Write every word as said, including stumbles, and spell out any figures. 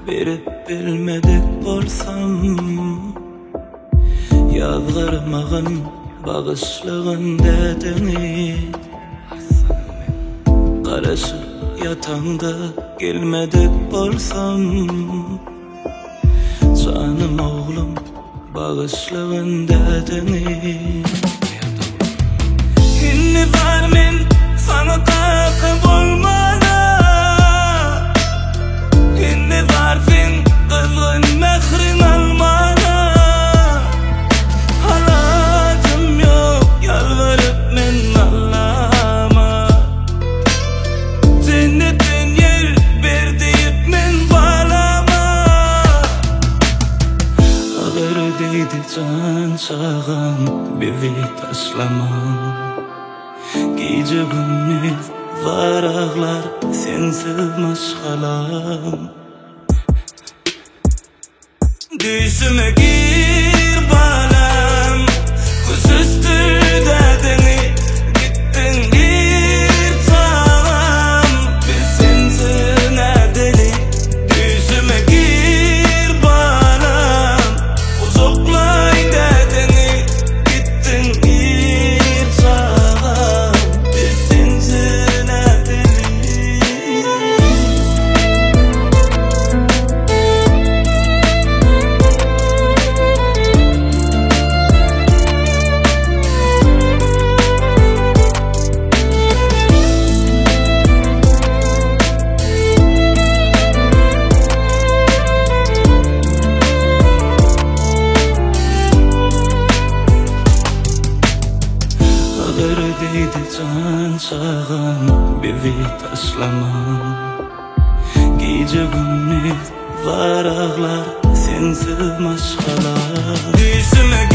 berip bilmedik bolsam, ýazgarmagyn bagysligyn dädini. Garaşyp ýatağında gelmedik bolsam, canım oğlum bagysligyn dädini. Inni bar men sana taky bolmana, inni bar sen gyzyn mehrin almana. Halacym ýok ýalvaryp men Allah'ma, cennetten yer berdiýip men balama. Agar deydi can çağam bevi taşlamam, gece gündüz varaqlar sensiz maşgalam. Düşüme gir balam, kusustu dädini, gittin gir çağam, biz sensiz nädeli. Düşüme gir balam, uzoklay dädini, gittin gir çağam, biz sensiz nädeli. Agar deydi can çağam bevi taşlamam, gece gündüz varaqlar sensiz maşgalam. Düşüme